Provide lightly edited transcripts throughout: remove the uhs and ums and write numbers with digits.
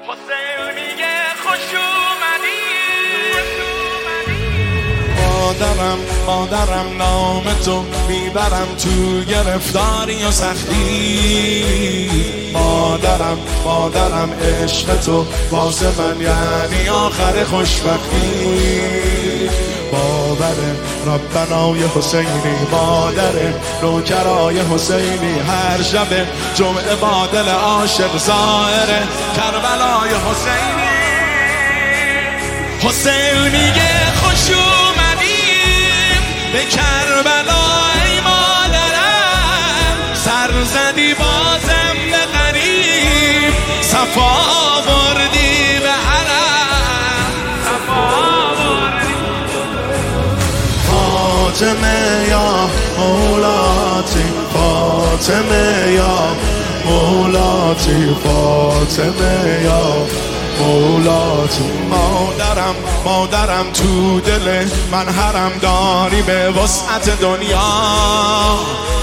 حسین میگه خوش اومدی. مادرم نام تو میبرم تو گرفتاری و سختی. مادرم عشق تو واسه من یعنی آخر خوشبختی. باور ربنای حسینی، مادر نوکرای حسینی، هر شب جمعه با دل عاشق زائر کربلای حسینی. حسین میگه خوش اومدیم به کربلای مادرم، سر زدی بازم به غریب، صفا بردی به حرم، صفا بردی. فاطمه یا مولاتی، فاطمه یا مولاتی، فاطمه یا مولاتی. مادرم تو دل من حرم داری به وسعت دنیا.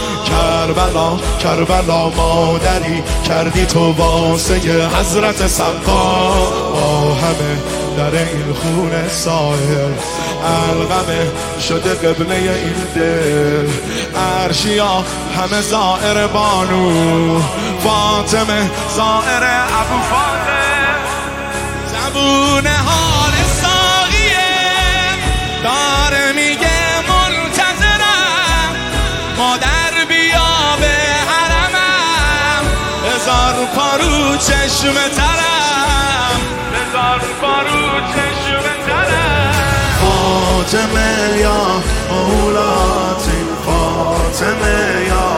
کربلا مادری کردی تو واسه حضرت سقا. با همه در این خون ساحل القمه شده قبله این دل. عرشیا همه زائر بانو فاطمه، زائر ابو فاطمه. زبون حال ساقیه داره میگه منتظرم، مادر بیا به حرمم، هزار پارو چشم ترم، هزار پارو چشم ترم. فاطمه یا مولاتی، فاطمه یا